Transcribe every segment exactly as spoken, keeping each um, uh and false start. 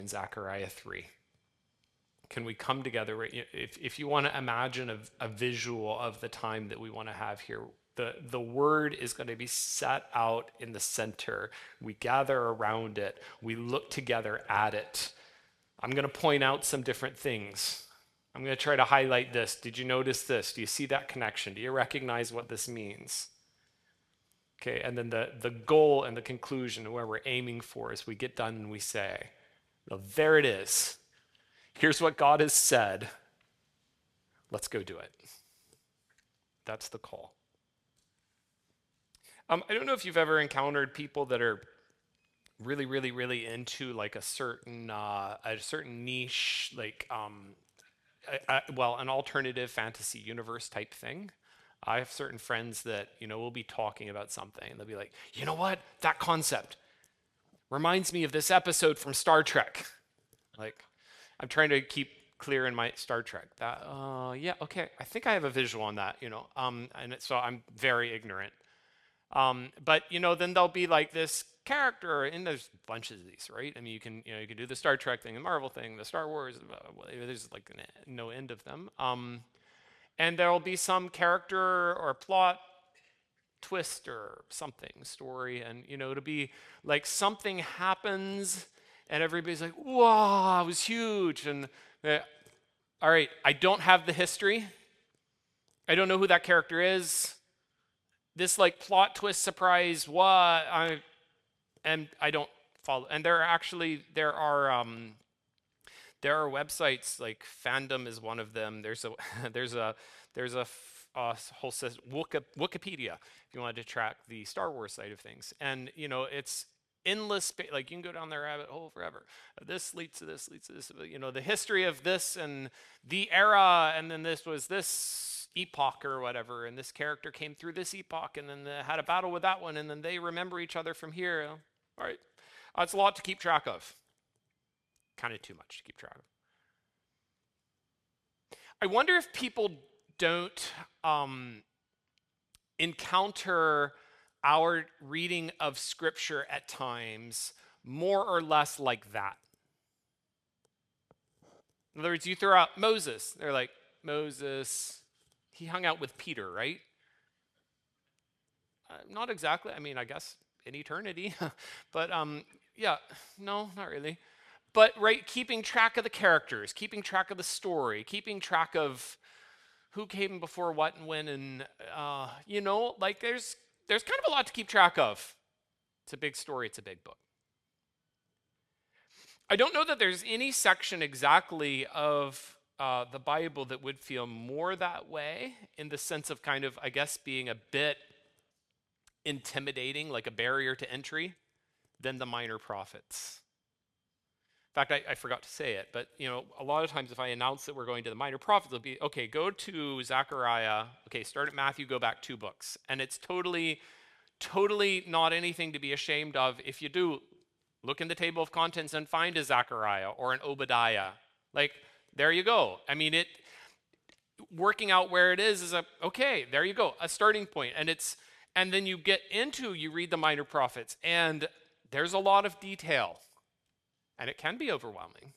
in Zechariah three. Can we come together? If, if you want to imagine a, a visual of the time that we want to have here, the, the word is going to be set out in the center. We gather around it. We look together at it. I'm going to point out some different things. I'm going to try to highlight this. Did you notice this? Do you see that connection? Do you recognize what this means? Okay, and then the, the goal and the conclusion, where we're aiming for, is we get done and we say, well, there it is. Here's what God has said. Let's go do it. That's the call. Um, I don't know if you've ever encountered people that are really, really, really into like a certain uh, a certain niche, like um, a, a, well, an alternative fantasy universe type thing. I have certain friends that, you know, will be talking about something and they'll be like, you know what, that concept reminds me of this episode from Star Trek. Like, I'm trying to keep clear in my Star Trek. That, uh, yeah, okay, I think I have a visual on that, you know, um, and it, so I'm very ignorant. Um, but you know, then there'll be like this character, and there's bunches of these, right? I mean, you can, you know, you can do the Star Trek thing, the Marvel thing, the Star Wars. Uh, there's like no end of them. Um, and there'll be some character or plot twist or something, story, and you know, to be like something happens, and everybody's like, "Wow, it was huge!" And uh, all right, I don't have the history. I don't know who that character is. This like plot twist surprise, what? I and I don't follow. And there are actually there are um, there are websites like Fandom is one of them. There's a there's a there's a, a whole system, Wikipedia, if you wanted to track the Star Wars side of things. And you know, it's endless. Like you can go down the rabbit hole forever. This leads to this, leads to this. You know, the history of this and the era, and then this was this epoch or whatever, and this character came through this epoch, and then they had a battle with that one, and then they remember each other from here. All right, uh, it's a lot to keep track of. Kind of too much to keep track of. I wonder if people don't um, encounter our reading of Scripture at times more or less like that. In other words, you throw out Moses. They're like, Moses, he hung out with Peter, right? Uh, not exactly. I mean, I guess in eternity. but um, yeah, no, not really. But right, keeping track of the characters, keeping track of the story, keeping track of who came before what and when, and uh, you know, like there's there's kind of a lot to keep track of. It's a big story. It's a big book. I don't know that there's any section exactly of uh, the Bible that would feel more that way, in the sense of kind of, I guess, being a bit intimidating, like a barrier to entry, than the minor prophets. In fact, I, I forgot to say it, but you know, a lot of times if I announce that we're going to the minor prophets, it'll be, okay, go to Zechariah, okay, start at Matthew, go back two books. And it's totally, totally not anything to be ashamed of. If you do, look in the table of contents and find a Zechariah or an Obadiah. Like, there you go. I mean, it, working out where it is is a, okay, there you go, a starting point. And it's, and then you get into, you read the minor prophets, and there's a lot of detail. And it can be overwhelming.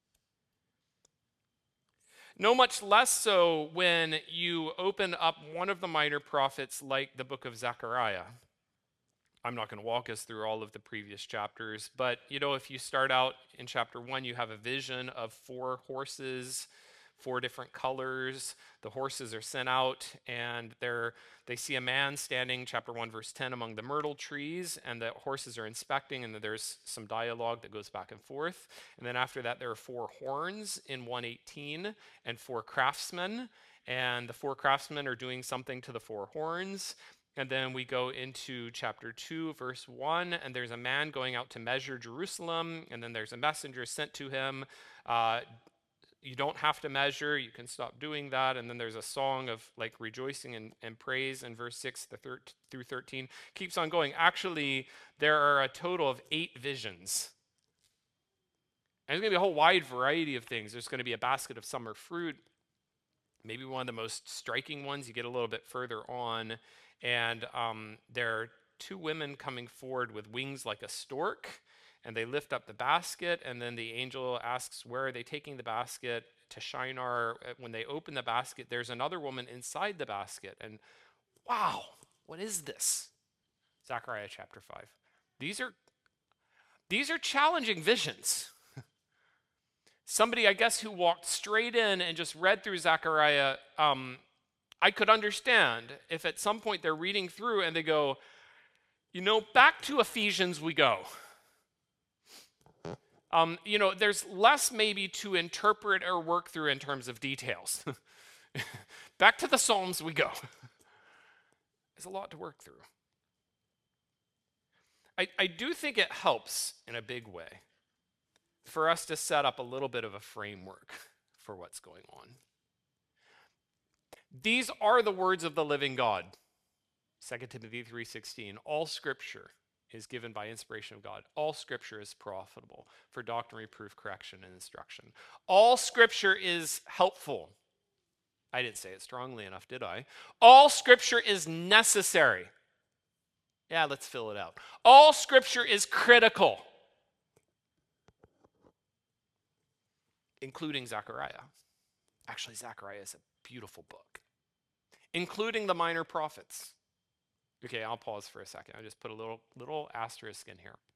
No much less so when you open up one of the minor prophets like the book of Zechariah. I'm not going to walk us through all of the previous chapters, but you know, if you start out in chapter one, you have a vision of four horses, four different colors. The horses are sent out, and they're they see a man standing, chapter one, verse ten, among the myrtle trees, and the horses are inspecting, and there's some dialogue that goes back and forth. And then after that, there are four horns in one eighteen, and four craftsmen, and the four craftsmen are doing something to the four horns. And then we go into chapter two, verse one, and there's a man going out to measure Jerusalem, and then there's a messenger sent to him. Uh, you don't have to measure, you can stop doing that. And then there's a song of like rejoicing and, and praise in verse six through thirteen. Keeps on going. Actually, there are a total of eight visions. And there's going to be a whole wide variety of things. There's going to be a basket of summer fruit. Maybe one of the most striking ones, you get a little bit further on, and um, there are two women coming forward with wings like a stork, And they lift up the basket, and then the angel asks, where are they taking the basket? To Shinar. When they open the basket, there's another woman inside the basket. And wow, what is this? Zechariah chapter five. These are, these are challenging visions. Somebody, I guess, who walked straight in and just read through Zechariah, um, I could understand if at some point they're reading through and they go, you know, back to Ephesians we go. Um, you know, there's less maybe to interpret or work through in terms of details. Back to the Psalms we go. There's a lot to work through. I, I do think it helps in a big way for us to set up a little bit of a framework for what's going on. These are the words of the living God. Second Timothy three sixteen, all scripture is given by inspiration of God. All scripture is profitable for doctrine, reproof, correction, and instruction. All scripture is helpful. I didn't say it strongly enough, did I? All scripture is necessary. Yeah, let's fill it out. All scripture is critical, including Zechariah. Actually, Zechariah is a beautiful book, including the minor prophets. Okay, I'll pause for a second. I just put a little little asterisk in here.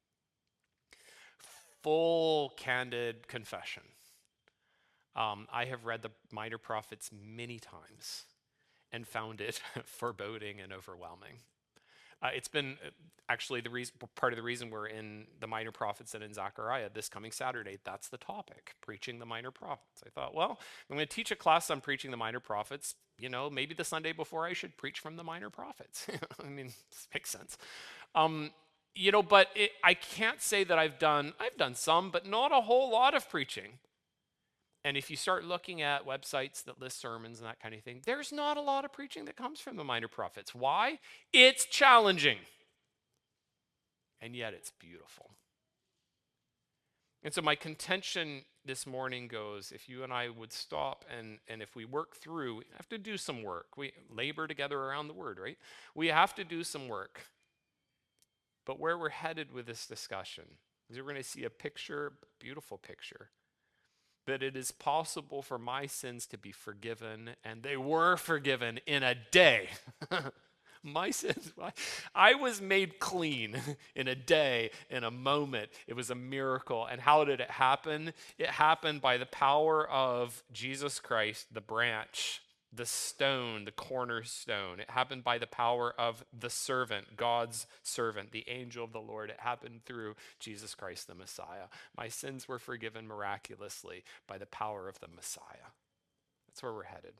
Full candid confession. Um, I have read the minor prophets many times and found it foreboding and overwhelming. Uh, it's been actually the reason, part of the reason we're in the minor prophets and in Zechariah this coming Saturday. That's the topic, preaching the minor prophets. I thought, well, I'm going to teach a class on preaching the minor prophets. You know, maybe the Sunday before I should preach from the minor prophets. I mean, this makes sense. Um, you know, but it, I can't say that I've done, I've done some, but not a whole lot of preaching. And if you start looking at websites that list sermons and that kind of thing, there's not a lot of preaching that comes from the minor prophets. Why? It's challenging. And yet it's beautiful. And so my contention this morning goes, if you and I would stop and, and if we work through, we have to do some work. We labor together around the word, right? We have to do some work. But where we're headed with this discussion is we're going to see a picture, beautiful picture, that it is possible for my sins to be forgiven, and they were forgiven in a day. My sins, I was made clean in a day, in a moment. It was a miracle. And how did it happen? It happened by the power of Jesus Christ, the branch, the stone, the cornerstone. It happened by the power of the servant, God's servant, the angel of the Lord. It happened through Jesus Christ, the Messiah. My sins were forgiven miraculously by the power of the Messiah. That's where we're headed.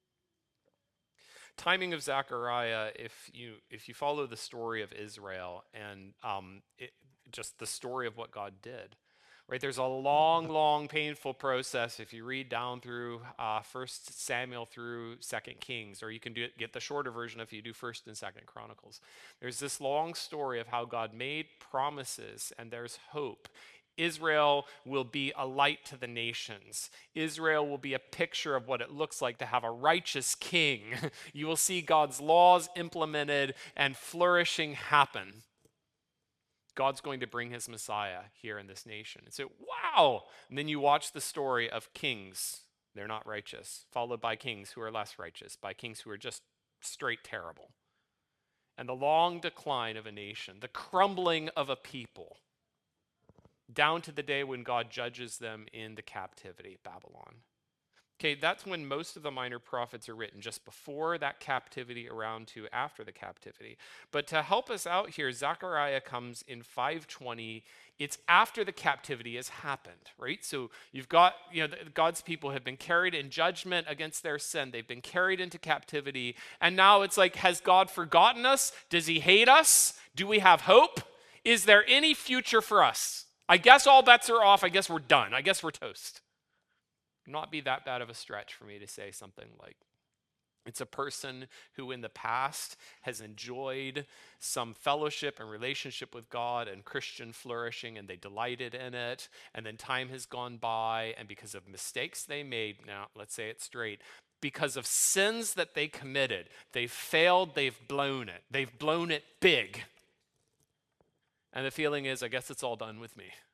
Timing of Zechariah, if you if you follow the story of Israel and um, it, just the story of what God did, right? There's a long, long, painful process if you read down through uh, First Samuel through Second Kings, or you can do it, get the shorter version if you do First and Second Chronicles. There's this long story of how God made promises, and there's hope. Israel will be a light to the nations. Israel will be a picture of what it looks like to have a righteous king. You will see God's laws implemented and flourishing happen. God's going to bring his Messiah here in this nation. And so, wow! And then you watch the story of kings. They're not righteous, followed by kings who are less righteous, by kings who are just straight terrible. And the long decline of a nation, the crumbling of a people, down to the day when God judges them in the captivity, Babylon. Okay, that's when most of the minor prophets are written, just before that captivity around to after the captivity. But to help us out here, Zechariah comes in five twenty. It's after the captivity has happened, right? So you've got, you know, God's people have been carried in judgment against their sin. They've been carried into captivity. And now it's like, has God forgotten us? Does he hate us? Do we have hope? Is there any future for us? I guess all bets are off. I guess we're done. I guess we're toast. Not be that bad of a stretch for me to say something like, it's a person who in the past has enjoyed some fellowship and relationship with God and Christian flourishing, and they delighted in it, and then time has gone by, and because of mistakes they made, now let's say it straight, because of sins that they committed, they've failed, they've blown it. They've blown it big. And the feeling is, I guess it's all done with me.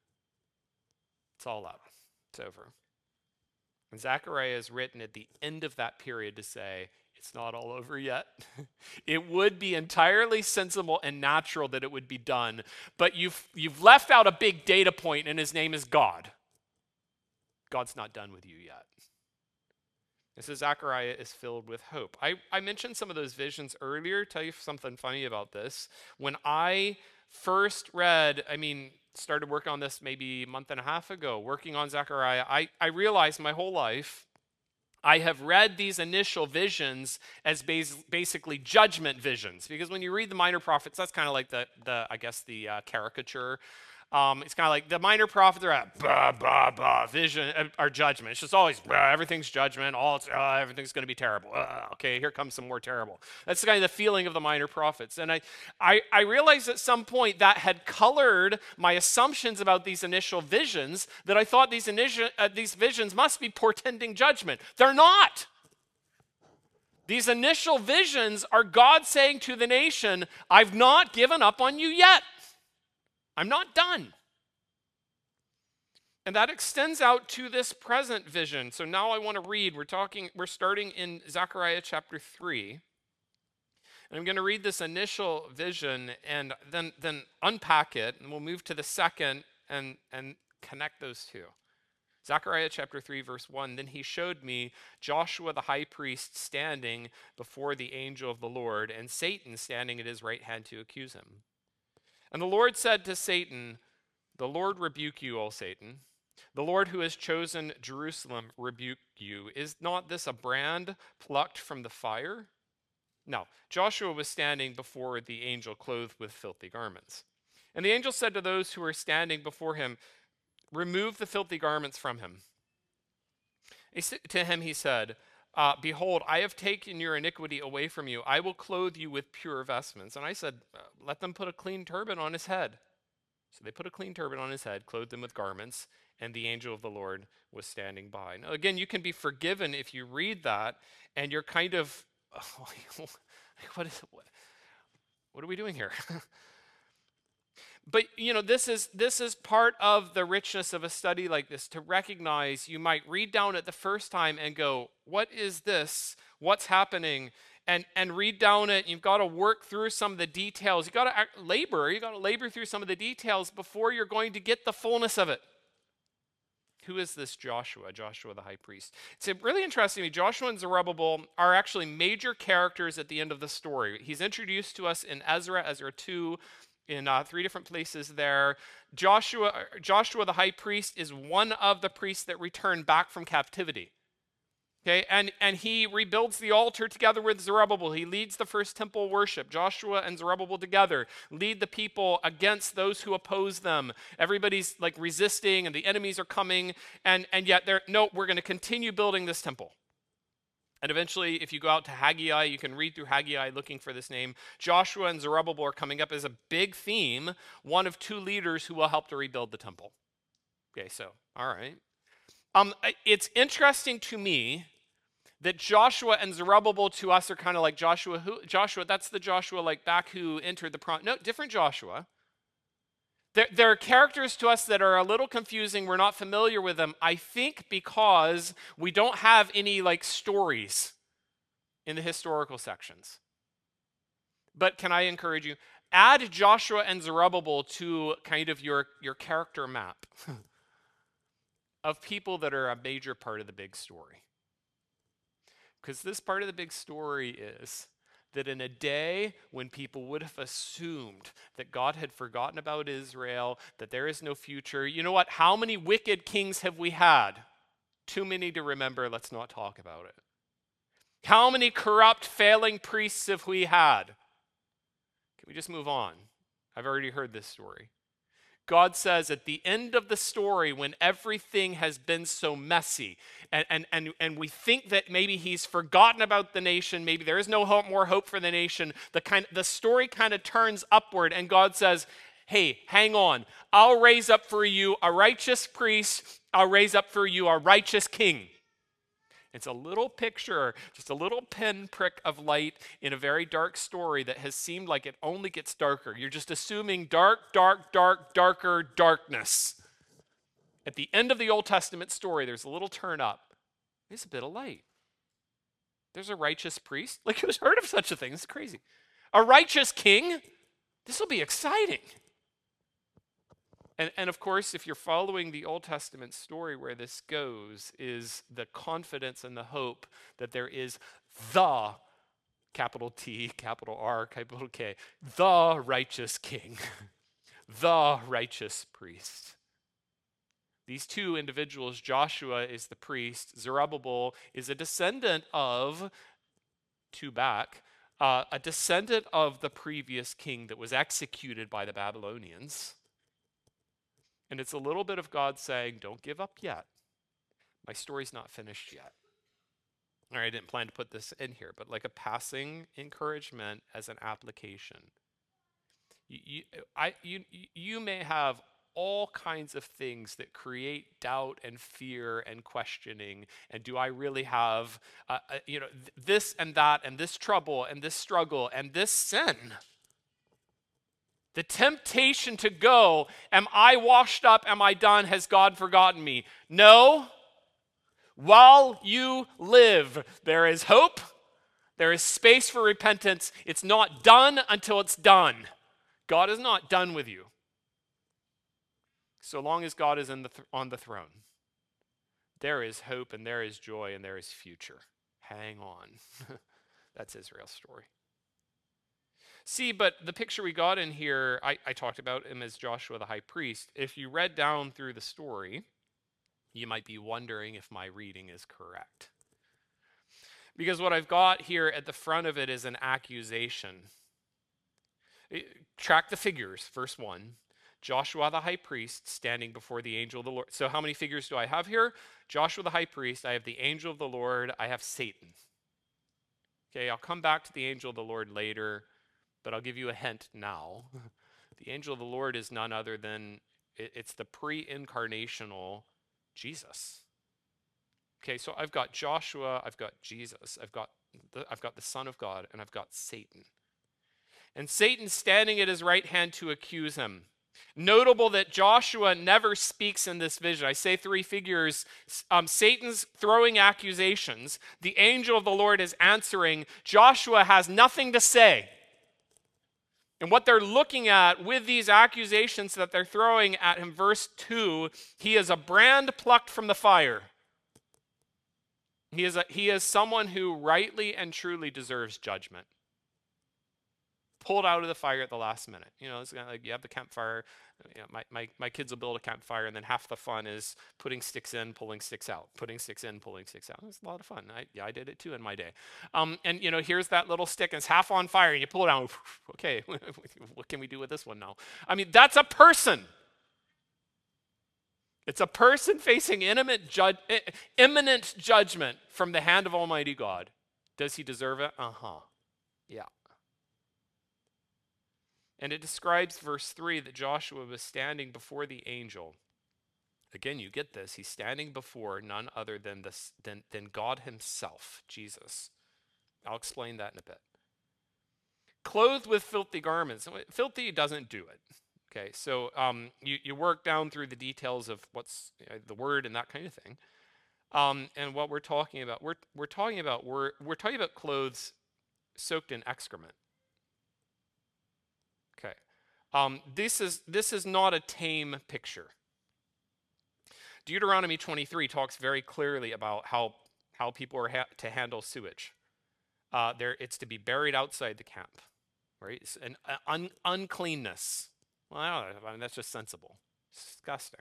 It's all up. It's over. And Zechariah is written at the end of that period to say, it's not all over yet. It would be entirely sensible and natural that it would be done, but you've, you've left out a big data point, and his name is God. God's not done with you yet. And so Zechariah is filled with hope. I, I mentioned some of those visions earlier. Tell you something funny about this. When I first read, I mean, started working on this maybe a month and a half ago, working on Zechariah, I, I realized my whole life I have read these initial visions as bas- basically judgment visions. Because when you read the minor prophets, that's kind of like the, the I guess, the uh, caricature. Um, it's kind of like the minor prophets are at bah, bah, bah, vision uh, or judgment. It's just always bah, everything's judgment. All it's, uh, everything's going to be terrible. Uh, okay, here comes some more terrible. That's kind of the feeling of the minor prophets. And I, I, I realized at some point that had colored my assumptions about these initial visions. That I thought these initial uh, these visions must be portending judgment. They're not. These initial visions are God saying to the nation, "I've not given up on you yet. I'm not done." And that extends out to this present vision. So now I want to read. We're talking, we're starting in Zechariah chapter three. And I'm going to read this initial vision and then, then unpack it. And we'll move to the second and, and connect those two. Zechariah chapter three, verse one. Then he showed me Joshua the high priest standing before the angel of the Lord, and Satan standing at his right hand to accuse him. And the Lord said to Satan, "The Lord rebuke you, O Satan. The Lord who has chosen Jerusalem rebuke you. Is not this a brand plucked from the fire?" Now, Joshua was standing before the angel clothed with filthy garments. And the angel said to those who were standing before him, "Remove the filthy garments from him." He, to him he said, uh, "Behold, I have taken your iniquity away from you. I will clothe you with pure vestments." And I said, uh, "Let them put a clean turban on his head." So they put a clean turban on his head, clothed him with garments, and the angel of the Lord was standing by. Now, again, you can be forgiven if you read that, and you're kind of, oh, what is, what, what are we doing here? But, you know, this is this is part of the richness of a study like this, to recognize you might read down it the first time and go, what is this? What's happening? And and read down it. You've got to work through some of the details. You've got to act, labor. You've got to labor through some of the details before you're going to get the fullness of it. Who is this Joshua, Joshua the high priest? It's really interesting to me. Joshua and Zerubbabel are actually major characters at the end of the story. He's introduced to us in Ezra, Ezra two, in uh, three different places there. Joshua, Joshua the high priest is one of the priests that returned back from captivity. Okay, and, and he rebuilds the altar together with Zerubbabel. He leads the first temple worship. Joshua and Zerubbabel together lead the people against those who oppose them. Everybody's like resisting and the enemies are coming, and, and yet they're, no, we're going to continue building this temple. And eventually, if you go out to Haggai, you can read through Haggai looking for this name. Joshua and Zerubbabel are coming up as a big theme, one of two leaders who will help to rebuild the temple. Okay, so, all right. Um, it's interesting to me that Joshua and Zerubbabel to us are kind of like Joshua. Who, Joshua, that's the Joshua like back who entered the prom. No, different Joshua. There, there are characters to us that are a little confusing. We're not familiar with them. I think because we don't have any like stories in the historical sections. But can I encourage you? Add Joshua and Zerubbabel to kind of your, your character map of people that are a major part of the big story. Because this part of the big story is that in a day when people would have assumed that God had forgotten about Israel, that there is no future, you know what? How many wicked kings have we had? Too many to remember. Let's not talk about it. How many corrupt, failing priests have we had? Can we just move on? I've already heard this story. God says at the end of the story, when everything has been so messy, and, and, and, and we think that maybe he's forgotten about the nation, maybe there is no hope, more hope for the nation, the, kind, the story kind of turns upward, and God says, hey, hang on. I'll raise up for you a righteous priest. I'll raise up for you a righteous king. It's a little picture, just a little pinprick of light in a very dark story that has seemed like it only gets darker. You're just assuming dark, dark, dark, darker darkness. At the end of the Old Testament story, there's a little turn up. There's a bit of light. There's a righteous priest. Like, who's heard of such a thing? It's crazy. A righteous king? This will be exciting. And, and of course, if you're following the Old Testament story, where this goes is the confidence and the hope that there is the, capital T, capital R, capital K, the righteous king, the righteous priest. These two individuals, Joshua is the priest, Zerubbabel is a descendant of, two back, uh, a descendant of the previous king that was executed by the Babylonians. And it's a little bit of God saying, don't give up yet. My story's not finished yet. All right, I didn't plan to put this in here, but like a passing encouragement as an application. You, you, I, you, you may have all kinds of things that create doubt and fear and questioning. And do I really have, uh, uh, you know, th- this and that and this trouble and this struggle and this sin? The temptation to go, am I washed up? Am I done? Has God forgotten me? No. While you live, there is hope. There is space for repentance. It's not done until it's done. God is not done with you. So long as God is in the th- on the throne, there is hope and there is joy and there is future. Hang on. That's Israel's story. See, but the picture we got in here, I, I talked about him as Joshua the high priest. If you read down through the story, you might be wondering if my reading is correct. Because what I've got here at the front of it is an accusation. Track the figures, verse one. Joshua the high priest standing before the angel of the Lord. So how many figures do I have here? Joshua the high priest, I have the angel of the Lord, I have Satan. Okay, I'll come back to the angel of the Lord later, but I'll give you a hint now. The angel of the Lord is none other than, it's the pre-incarnational Jesus. Okay, so I've got Joshua, I've got Jesus, I've got the, I've got the Son of God, and I've got Satan. And Satan's standing at his right hand to accuse him. Notable that Joshua never speaks in this vision. I say three figures. Um, Satan's throwing accusations. The angel of the Lord is answering. Joshua has nothing to say. And what they're looking at with these accusations that they're throwing at him, verse two, he is a brand plucked from the fire. He is, a, he is someone who rightly and truly deserves judgment. Pulled out of the fire at the last minute. You know, it's kind of like you have the campfire. You know, my, my, my kids will build a campfire, and then half the fun is putting sticks in, pulling sticks out, putting sticks in, pulling sticks out. It's a lot of fun. I, yeah, I did it too in my day. Um, and, you know, here's that little stick, and it's half on fire, and you pull it out. Okay, what can we do with this one now? I mean, that's a person. It's a person facing imminent, ju- imminent judgment from the hand of Almighty God. Does he deserve it? Uh-huh. Yeah. And it describes, verse three, that Joshua was standing before the angel. Again, you get this. He's standing before none other than, this, than, than God himself, Jesus. I'll explain that in a bit. Clothed with filthy garments. Filthy doesn't do it. Okay, so um, you, you work down through the details of what's you know, the word and that kind of thing. Um, and what we're talking about, we're, we're talking about, we're, we're talking about clothes soaked in excrement. Okay. Um, this is this is not a tame picture. Deuteronomy twenty-three talks very clearly about how how people are ha- to handle sewage. Uh, there, it's to be buried outside the camp, right? It's an uh, un- uncleanness. Well, I don't know. I mean, that's just sensible. It's disgusting.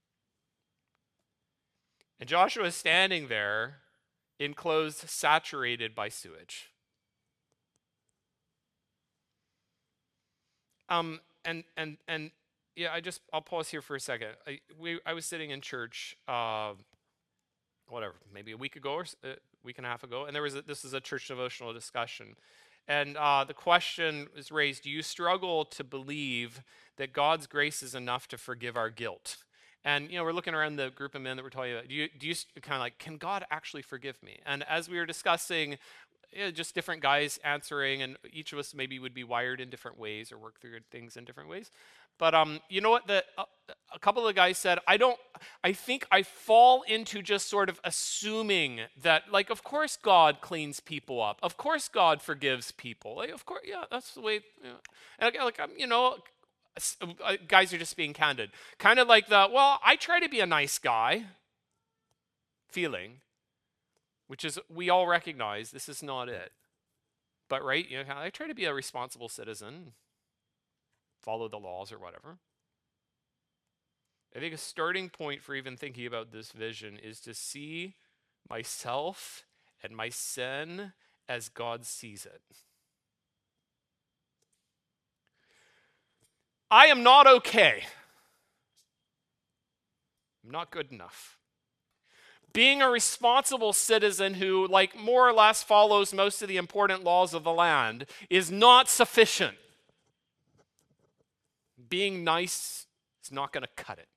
And Joshua is standing there in clothes saturated by sewage. Um, and and and yeah, I just I'll pause here for a second. I we I was sitting in church, uh, whatever, maybe a week ago or a week and a half ago, and there was a, this is a church devotional discussion, and uh, the question was raised: do you struggle to believe that God's grace is enough to forgive our guilt? And you know, we're looking around the group of men that we're talking about. Do you do you kind of like, can God actually forgive me? And as we were discussing, yeah, just different guys answering, and each of us maybe would be wired in different ways or work through things in different ways. But um, you know what? The uh, a couple of guys said, I don't. I think I fall into just sort of assuming that, like, of course God cleans people up. Of course God forgives people. Like, of course, yeah, that's the way. You know. And like, I'm, you know, uh, guys are just being candid. Kind of like the, well, I try to be a nice guy feeling, which is we all recognize this is not it. But right, you know, I try to be a responsible citizen, follow the laws or whatever. I think a starting point for even thinking about this vision is to see myself and my sin as God sees it. I am not okay. I'm not good enough. Being a responsible citizen who, like, more or less follows most of the important laws of the land is not sufficient. Being nice is not going to cut it.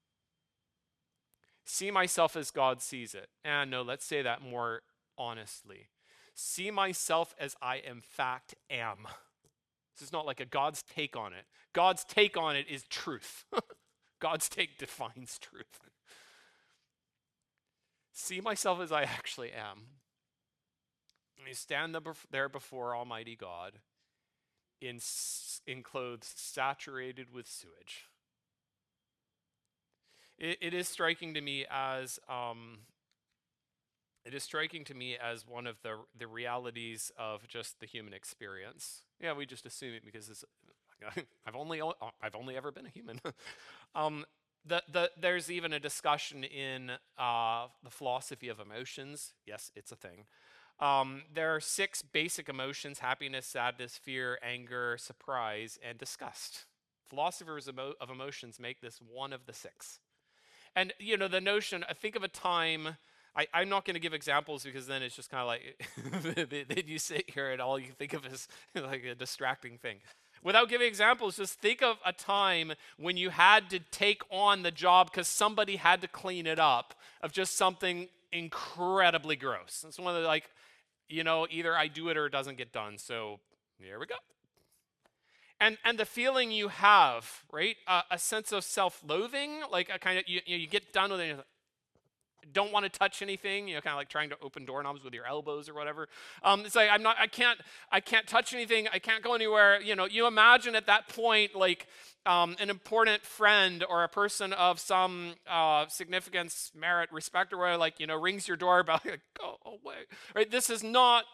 See myself as God sees it. And no, let's say that more honestly. See myself as I in fact am. This is not like a God's take on it. God's take on it is truth. God's take defines truth. See myself as I actually am. And I stand there before Almighty God in, in clothes saturated with sewage. It, it is striking to me as um, it is striking to me as one of the the realities of just the human experience. Yeah, we just assume it because it's, I've only I've only ever been a human. um, the the there's even a discussion in uh, the philosophy of emotions. Yes, it's a thing. Um, there are six basic emotions: happiness, sadness, fear, anger, surprise, and disgust. Philosophers emo- of emotions make this one of the six. And, you know, the notion, I think of a time, I, I'm not going to give examples because then it's just kind of like, then you sit here and all you think of is like a distracting thing. Without giving examples, just think of a time when you had to take on the job because somebody had to clean it up of just something incredibly gross. It's one of the, like, you know, either I do it or it doesn't get done. So here we go. And and the feeling you have, right? Uh, a sense of self-loathing, like a kind of, you, you get done with it, and you don't want to touch anything, you know, kind of like trying to open doorknobs with your elbows or whatever. Um, it's like, I'm not, I can't, I can't touch anything, I can't go anywhere. You know, you imagine at that point, like um, an important friend or a person of some uh, significance, merit, respect, or whatever, like, you know, rings your doorbell, like, go away, right? This is not,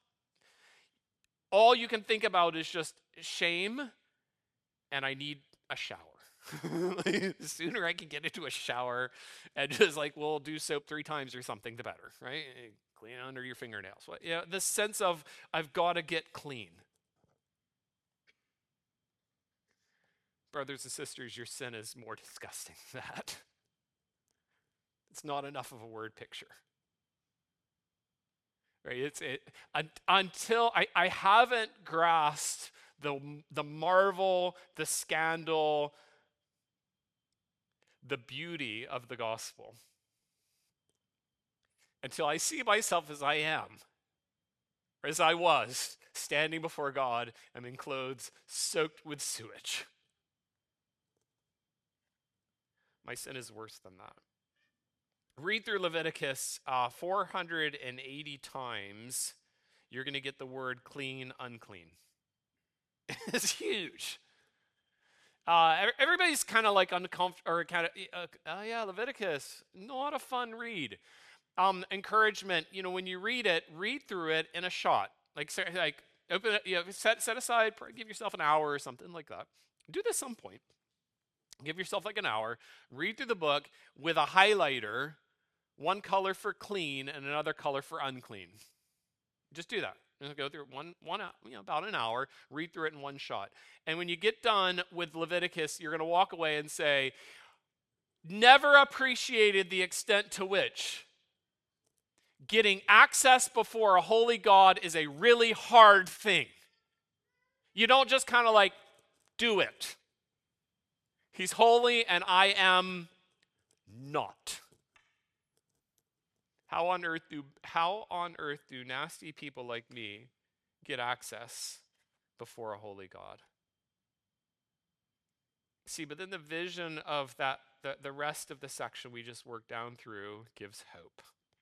all you can think about is just shame, and I need a shower. Like, the sooner I can get into a shower and just like, we'll do soap three times or something, the better, right? Clean under your fingernails. What, you know, the sense of I've got to get clean. Brothers and sisters, your sin is more disgusting than that. It's not enough of a word picture. Right? It's it un, until I, I haven't grasped the the marvel, the scandal, the beauty of the gospel. Until I see myself as I am, or as I was, standing before God and in clothes soaked with sewage. My sin is worse than that. Read through Leviticus uh, four hundred eighty times. You're going to get the word clean, unclean. It's huge. Uh, everybody's kind of like uncomfortable, or kind of, uh, oh yeah, Leviticus, not a fun read. Um, encouragement, you know, when you read it, read through it in a shot. Like, like open it, you know, set, set aside, give yourself an hour or something like that. Do this some point. Give yourself like an hour, read through the book with a highlighter, one color for clean and another color for unclean. Just do that. Just go through one, one, you know, about an hour, read through it in one shot. And when you get done with Leviticus, you're going to walk away and say, never appreciated the extent to which getting access before a holy God is a really hard thing. You don't just kind of like do it. He's holy and I am not. How on earth do how on earth do nasty people like me get access before a holy God? See, but then the vision of that, the, the rest of the section we just worked down through gives hope.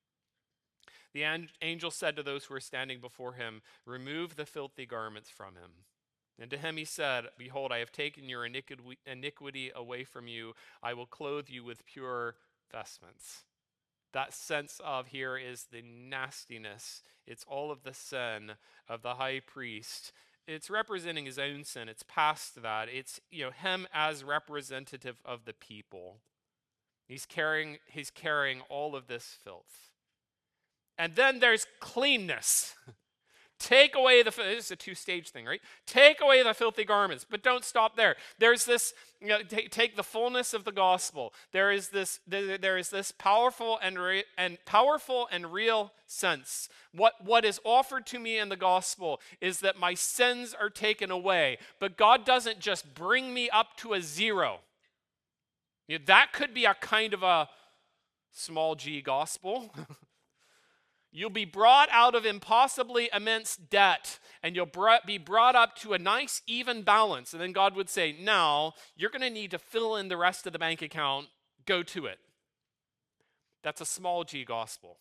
The an- angel said to those who were standing before him, "Remove the filthy garments from him." And to him he said, "Behold, I have taken your iniqui- iniquity away from you. I will clothe you with pure vestments." That sense of here is the nastiness. It's all of the sin of the high priest. It's representing his own sin. It's past that. It's, you know, him as representative of the people. He's carrying, he's carrying all of this filth. And then there's cleanness. Take away the, this is a two-stage thing, right? Take away the filthy garments, but don't stop there. There's this, you know, t- take the fullness of the gospel. There is this, there, there is this powerful and re- and powerful and real sense. What what is offered to me in the gospel is that my sins are taken away, but God doesn't just bring me up to a zero. You know, that could be a kind of a small g gospel. You'll be brought out of impossibly immense debt, and you'll be brought up to a nice, even balance. And then God would say, now, you're going to need to fill in the rest of the bank account. Go to it. That's a small g gospel.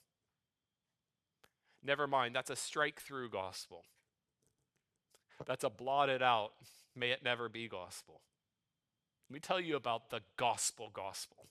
Never mind, that's a strike-through gospel. That's a blotted out, may it never be gospel. Let me tell you about the gospel gospel.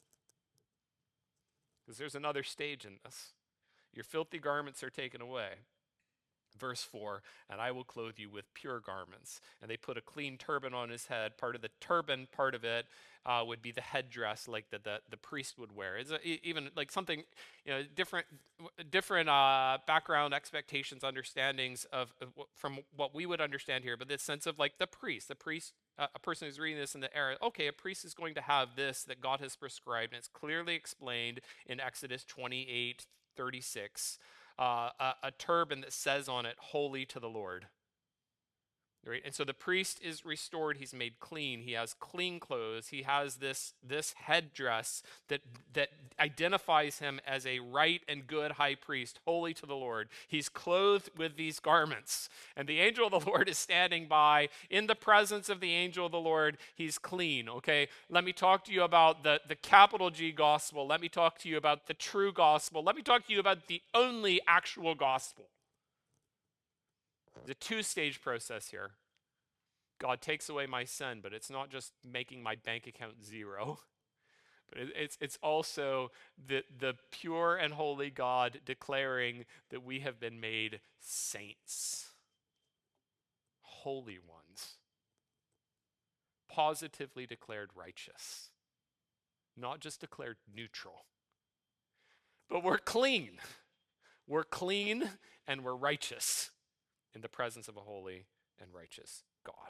Because there's another stage in this. Your filthy garments are taken away. Verse four, and I will clothe you with pure garments. And they put a clean turban on his head. Part of the turban, part of it uh, would be the headdress like the, the, the priest would wear. It's a, even like something, you know, different different uh, background expectations, understandings of, of from what we would understand here. But this sense of like the priest, the priest, uh, a person who's reading this in the era, okay, a priest is going to have this that God has prescribed. And it's clearly explained in Exodus twenty-eight thirty-six. Uh, a, a turban that says on it, "Holy to the Lord." Right? And so the priest is restored. He's made clean. He has clean clothes. He has this, this headdress that, that identifies him as a right and good high priest, holy to the Lord. He's clothed with these garments. And the angel of the Lord is standing by. In the presence of the angel of the Lord, he's clean. Okay, let me talk to you about the, the capital G gospel. Let me talk to you about the true gospel. Let me talk to you about the only actual gospel. The two-stage process here. God takes away my sin, but it's not just making my bank account zero. But it, it's it's also the, the pure and holy God declaring that we have been made saints, holy ones, positively declared righteous, not just declared neutral. But we're clean. We're clean and we're righteous in the presence of a holy and righteous God.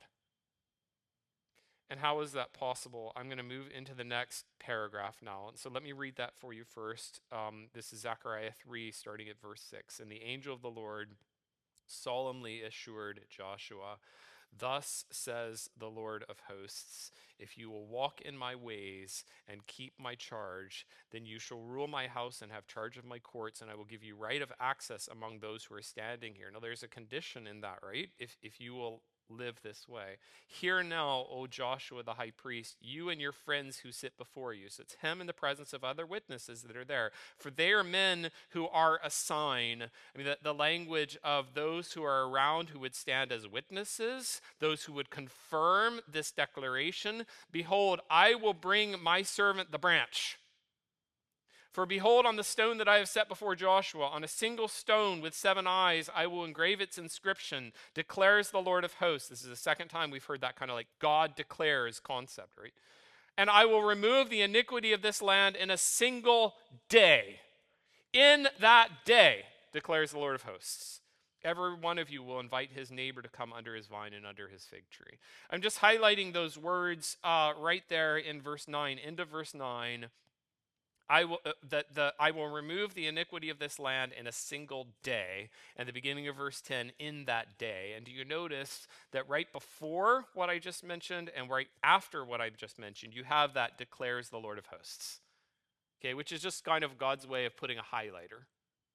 And how is that possible? I'm going to move into the next paragraph now. And so let me read that for you first. Um, this is Zechariah three, starting at verse six. And the angel of the Lord solemnly assured Joshua, "Thus says the Lord of hosts, if you will walk in my ways and keep my charge, then you shall rule my house and have charge of my courts, and I will give you right of access among those who are standing here." Now there's a condition in that, right? If, if you will live this way. "Hear now, O Joshua the high priest, you and your friends who sit before you." So it's him in the presence of other witnesses that are there. "For they are men who are a sign." I mean, the, the language of those who are around who would stand as witnesses, those who would confirm this declaration. "Behold, I will bring my servant the branch. For behold, on the stone that I have set before Joshua, on a single stone with seven eyes, I will engrave its inscription, declares the Lord of hosts." This is the second time we've heard that kind of like God declares concept, right? "And I will remove the iniquity of this land in a single day. In that day, declares the Lord of hosts, every one of you will invite his neighbor to come under his vine and under his fig tree." I'm just highlighting those words uh, right there in verse nine, into verse nine. I will, uh, the, the, I will remove the iniquity of this land in a single day. And the beginning of verse ten, in that day. And do you notice that right before what I just mentioned and right after what I've just mentioned, you have that declares the Lord of hosts. Okay, which is just kind of God's way of putting a highlighter.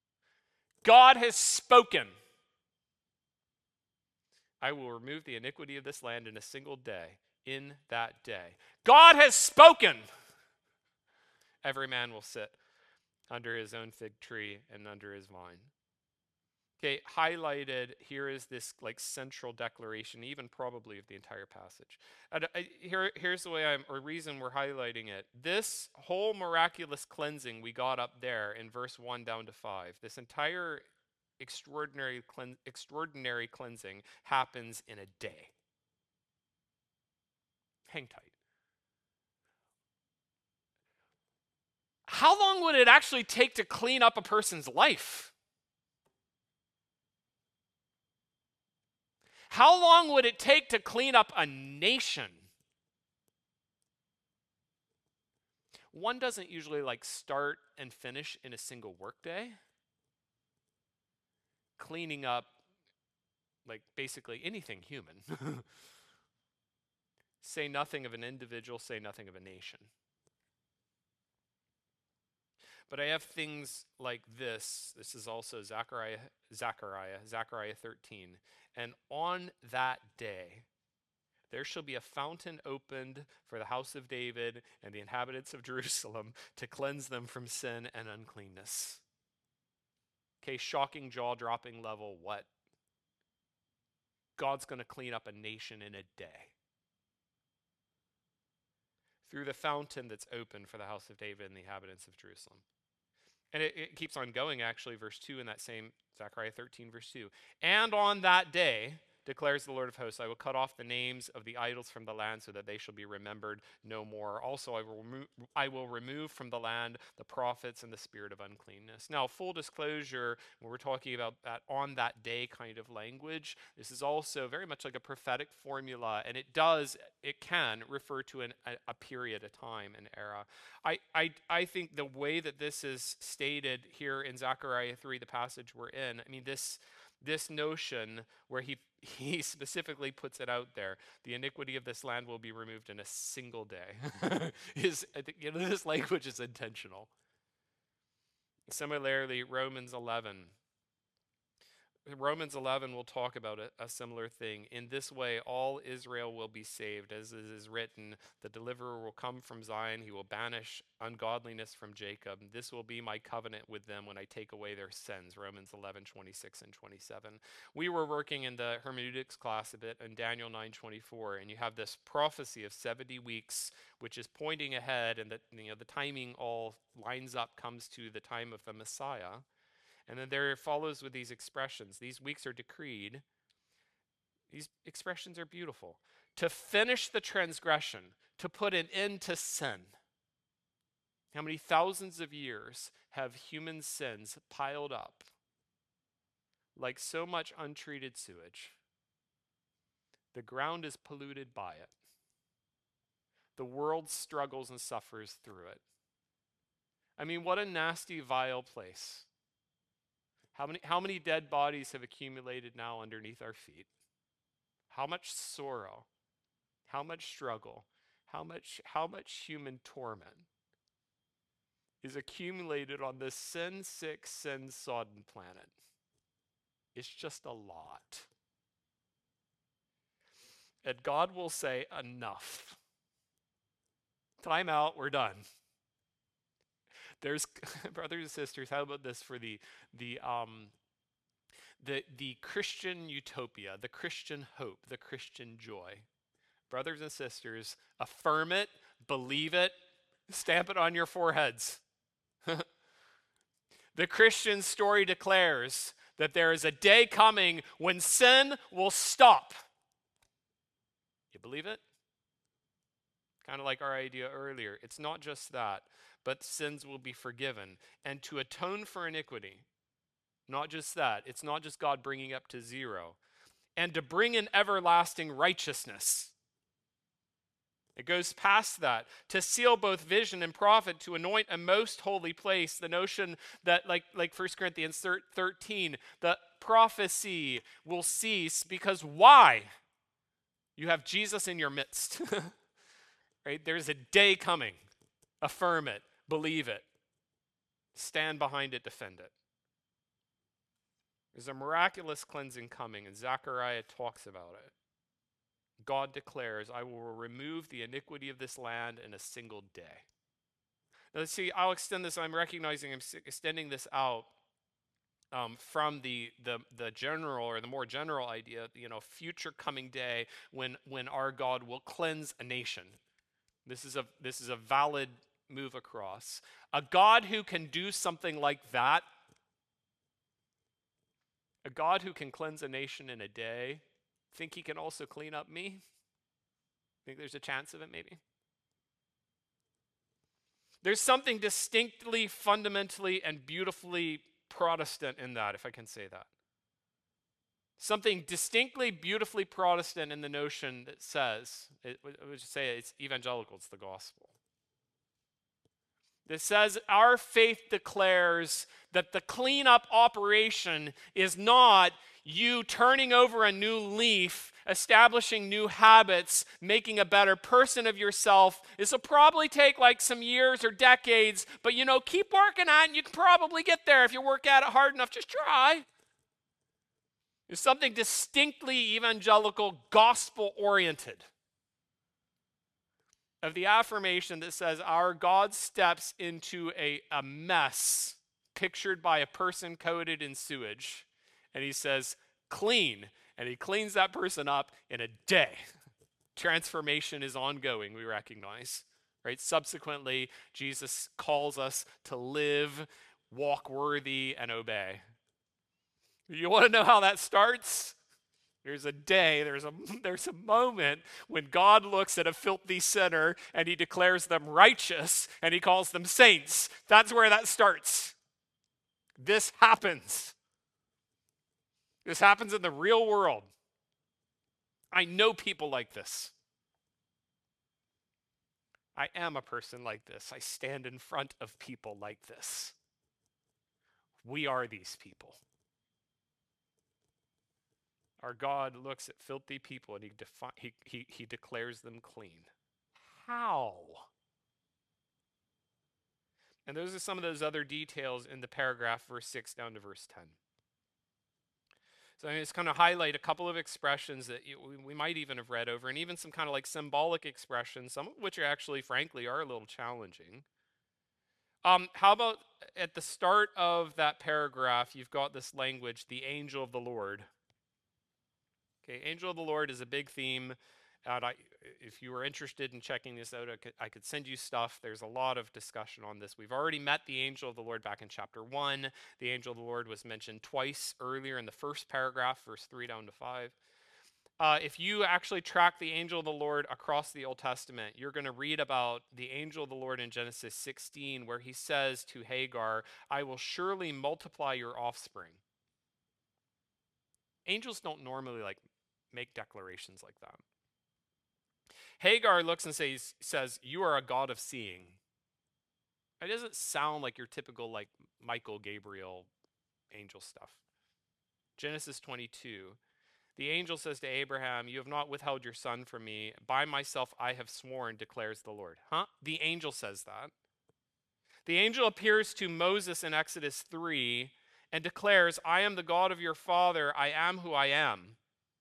God has spoken. I will remove the iniquity of this land in a single day. in that day. God has spoken. Every man will sit under his own fig tree and under his vine. Okay, highlighted here is this like central declaration, even probably of the entire passage. And I, here, here's the way I'm, or reason we're highlighting it. This whole miraculous cleansing we got up there in verse one down to five, this entire extraordinary clean, extraordinary cleansing happens in a day. Hang tight. How long would it actually take to clean up a person's life? How long would it take to clean up a nation? One doesn't usually like start and finish in a single workday. Cleaning up like basically anything human. Say nothing of an individual, say nothing of a nation. But I have things like this. This is also Zechariah, Zechariah, Zechariah thirteen. And on that day, there shall be a fountain opened for the house of David and the inhabitants of Jerusalem to cleanse them from sin and uncleanness. Okay, shocking, jaw-dropping level. What? God's going to clean up a nation in a day. Through the fountain that's open for the house of David and the inhabitants of Jerusalem. And it, it keeps on going, actually, verse two in that same Zechariah thirteen, verse two. And on that day, declares the Lord of hosts, I will cut off the names of the idols from the land so that they shall be remembered no more. Also, I will, remo- I will remove from the land the prophets and the spirit of uncleanness. Now, full disclosure, when we're talking about that on that day kind of language, this is also very much like a prophetic formula, and it does, it can refer to an, a, a period, a time, an era. I, I, I think the way that this is stated here in Zechariah three, the passage we're in, I mean, this This notion where he he specifically puts it out there, the iniquity of this land will be removed in a single day. is I think you know this language is intentional. Similarly, Romans eleven. Romans eleven will talk about a, a similar thing. In this way, all Israel will be saved. As it is written, the deliverer will come from Zion. He will banish ungodliness from Jacob. This will be my covenant with them when I take away their sins. Romans eleven, twenty-six and twenty-seven. We were working in the hermeneutics class a bit in Daniel nine twenty-four, and you have this prophecy of seventy weeks, which is pointing ahead, and that you know the timing all lines up, comes to the time of the Messiah. And then there follows with these expressions. These weeks are decreed. These expressions are beautiful. To finish the transgression, to put an end to sin. How many thousands of years have human sins piled up like so much untreated sewage? The ground is polluted by it. The world struggles and suffers through it. I mean, what a nasty, vile place. How many, how many dead bodies have accumulated now underneath our feet? How much sorrow, how much struggle, how much, how much human torment is accumulated on this sin-sick, sin-sodden planet? It's just a lot. And God will say, enough. Time out, we're done. There's, brothers and sisters, how about this for the the um the the Christian utopia, the Christian hope, the Christian joy. Brothers and sisters, affirm it, believe it, stamp it on your foreheads. The Christian story declares that there is a day coming when sin will stop. You believe it? Kind of like our idea earlier. It's not just that, but sins will be forgiven. And to atone for iniquity, not just that, it's not just God bringing up to zero, and to bring in everlasting righteousness. It goes past that, to seal both vision and prophet, to anoint a most holy place. The notion that, like, like First Corinthians thirteen, the prophecy will cease because why? You have Jesus in your midst. Right? There's a day coming. Affirm it. Believe it. Stand behind it. Defend it. There's a miraculous cleansing coming, and Zechariah talks about it. God declares, I will remove the iniquity of this land in a single day. Now, let's see, I'll extend this. I'm recognizing I'm extending this out um, from the, the the general or the more general idea, you know, future coming day when when our God will cleanse a nation. This is a this is a valid move across. A God who can do something like that, a God who can cleanse a nation in a day, think he can also clean up me? Think there's a chance of it, maybe? There's something distinctly, fundamentally, and beautifully Protestant in that, if I can say that. Something distinctly, beautifully Protestant in the notion that says, it, I would say it's evangelical, it's the gospel. That says our faith declares that the cleanup operation is not you turning over a new leaf, establishing new habits, making a better person of yourself. This will probably take like some years or decades, but you know, keep working at it and you can probably get there if you work at it hard enough. Just try. There's something distinctly evangelical, gospel-oriented of the affirmation that says our God steps into a, a mess pictured by a person coated in sewage, and he says, clean, and he cleans that person up in a day. Transformation is ongoing, we recognize, right? Subsequently, Jesus calls us to live, walk worthy, and obey. You want to know how that starts? There's a day, there's a, there's a moment when God looks at a filthy sinner and he declares them righteous and he calls them saints. That's where that starts. This happens. This happens in the real world. I know people like this. I am a person like this. I stand in front of people like this. We are these people. Our God looks at filthy people and he, defi- he, he, he declares them clean. How? And those are some of those other details in the paragraph, verse six down to verse ten. So I'm just going to highlight a couple of expressions that you, we, we might even have read over, and even some kind of like symbolic expressions, some of which are actually, frankly, are a little challenging. Um, how about at the start of that paragraph, you've got this language, the angel of the Lord. Okay, angel of the Lord is a big theme. And I, if you were interested in checking this out, I could, I could send you stuff. There's a lot of discussion on this. We've already met the angel of the Lord back in chapter one. The angel of the Lord was mentioned twice earlier in the first paragraph, verse three down to five. Uh, if you actually track the angel of the Lord across the Old Testament, you're going to read about the angel of the Lord in Genesis sixteen, where he says to Hagar, I will surely multiply your offspring. Angels don't normally like make declarations like that. Hagar looks and says, says, you are a God of seeing. It doesn't sound like your typical like Michael, Gabriel, angel stuff. Genesis twenty-two. The angel says to Abraham, you have not withheld your son from me. By myself I have sworn, declares the Lord. Huh? The angel says that. The angel appears to Moses in Exodus three and declares, I am the God of your father. I am who I am.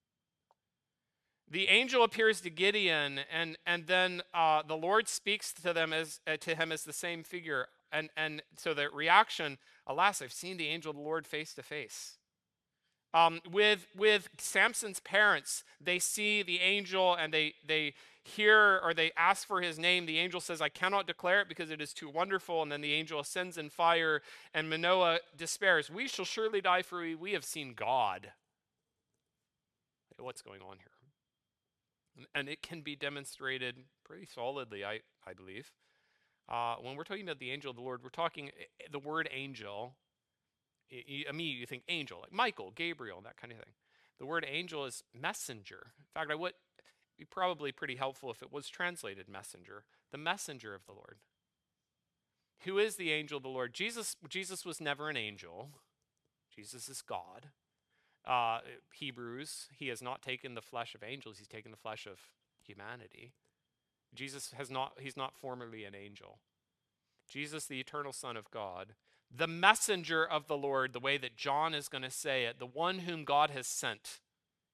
The angel appears to Gideon, and and then uh, the Lord speaks to them as uh, to him as the same figure, and and so the reaction, alas, I've seen the angel of the Lord face to face. Um, with with Samson's parents, they see the angel and they they hear or they ask for his name. The angel says, "I cannot declare it because it is too wonderful." And then the angel ascends in fire, and Manoah despairs. We shall surely die, for we, we have seen God. What's going on here? And it can be demonstrated pretty solidly, I, I believe. Uh, when we're talking about the angel of the Lord, we're talking the word angel. Immediately you think angel, like Michael, Gabriel, that kind of thing. The word angel is messenger. In fact, I would be probably pretty helpful if it was translated messenger. The messenger of the Lord. Who is the angel of the Lord? Jesus, Jesus was never an angel. Jesus is God. Uh, Hebrews, he has not taken the flesh of angels, he's taken the flesh of humanity. Jesus has not, he's not formerly an angel. Jesus, the eternal Son of God, the messenger of the Lord, the way that John is going to say it, the one whom God has sent